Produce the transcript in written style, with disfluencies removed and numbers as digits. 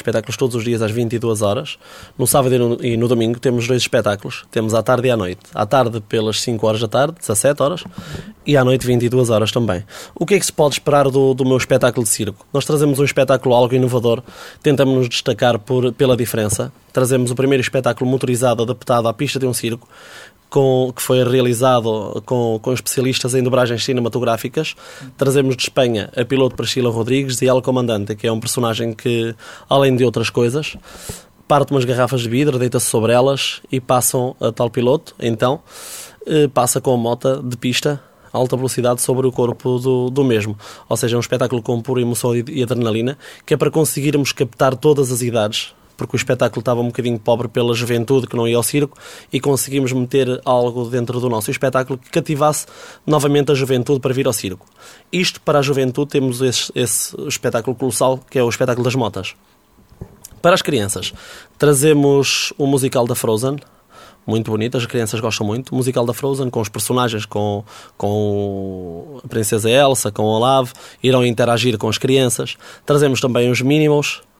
espetáculos todos os dias às 22 horas. No sábado e no domingo temos 2 espetáculos. Temos à tarde e à noite. À tarde pelas 5 horas da tarde, 17 horas, e à noite 22 horas também. O que é que se pode esperar do meu espetáculo de circo? Nós trazemos um espetáculo algo inovador, tentamos nos destacar pela diferença. Trazemos o primeiro espetáculo motorizado adaptado à pista de um circo, que foi realizado com especialistas em dobragens cinematográficas. Trazemos de Espanha a piloto Priscila Rodrigues e El Comandante, que é um personagem que, além de outras coisas, parte umas garrafas de vidro, deita-se sobre elas e passam a tal piloto, então, passa com a moto de pista a alta velocidade sobre o corpo do mesmo. Ou seja, é um espetáculo com pura emoção e adrenalina, que é para conseguirmos captar todas as idades, porque o espetáculo estava um bocadinho pobre pela juventude que não ia ao circo, e conseguimos meter algo dentro do nosso espetáculo que cativasse novamente a juventude para vir ao circo. Isto, para a juventude, temos esse espetáculo colossal, que é o espetáculo das motas. Para as crianças, trazemos o musical da Frozen, muito bonito, as crianças gostam muito. O musical da Frozen, com os personagens, com a Princesa Elsa, com o Olaf, irão interagir com as crianças. Trazemos também os Mínimos,